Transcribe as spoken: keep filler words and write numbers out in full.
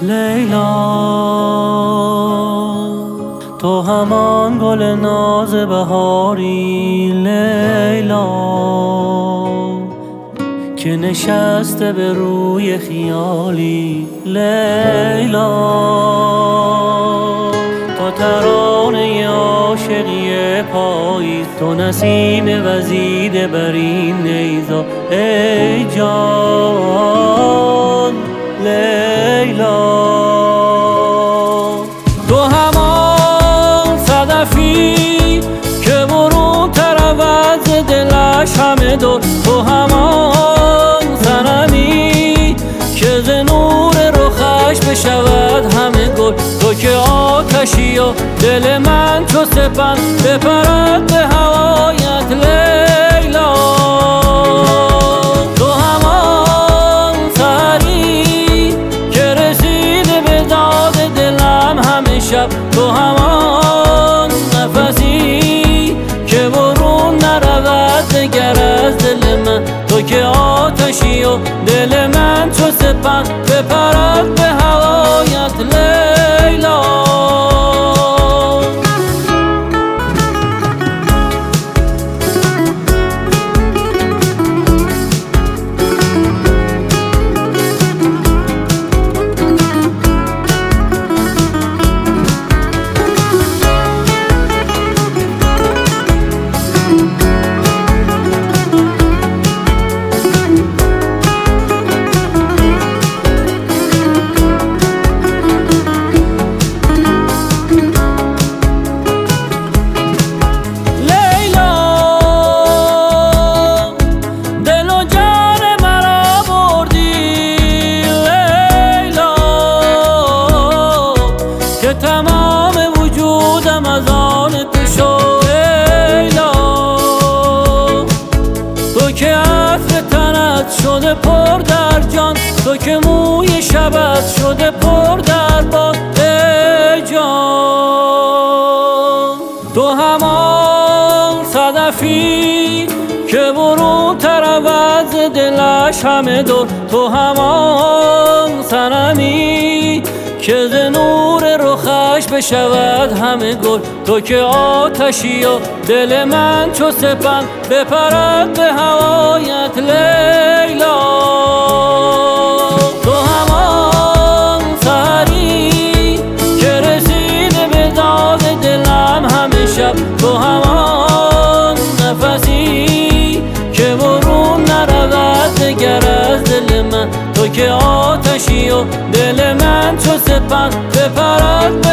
لیلا، تو همان گل ناز بهاری لیلا، که نشسته به روی خیالی لیلا. تو ترانه عاشقی پاییز، تو نسیم وزیده بر این نیزا ای جان لیلا. تو همان صدفی که برون تر از دلش همه دور، تو همان صنمی که ز نور رخش بشود همه گل. تو که آتشی و دل من چو سپند بپرد به هوایت لیلا. تو همان سحری که رسیده به داغ دلم همه شب، تو همان نفسی که برون نرود دگر از دل من. تو که آتشی و دل من چو سپند بپرد به هوایت لیلا. تمام وجودم از آن تو شد لیلا. تو که عطر تنت شده پر در جان، تو که موی شبت شده پر در باد ای جان. تو همان صدفی که برون تر از دلش همه دور، تو همان صنمی که ز نور رخش بشود همه گل. تو که آتشی و دل من چو سپند بپرد به هوایت لیلا. تو همان سحری که رسیده به داغ دلم همه شب، تو همان نفسی که برون نرود دگر از دل من. تو که آتشی و دل من چو سپند بپرد